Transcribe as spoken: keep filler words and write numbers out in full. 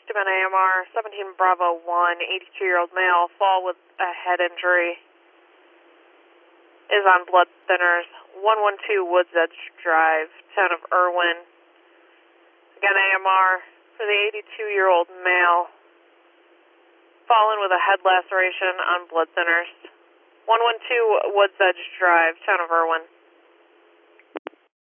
Steven A M R, seventeen Bravo one, eighty-two-year-old male, fall with a head injury, is on blood thinners, one one two Woods Edge Drive, town of Irwin. Again, A M R for the eighty-two-year-old male, fallen with a head laceration on blood thinners, one one two Woods Edge Drive, town of Irwin.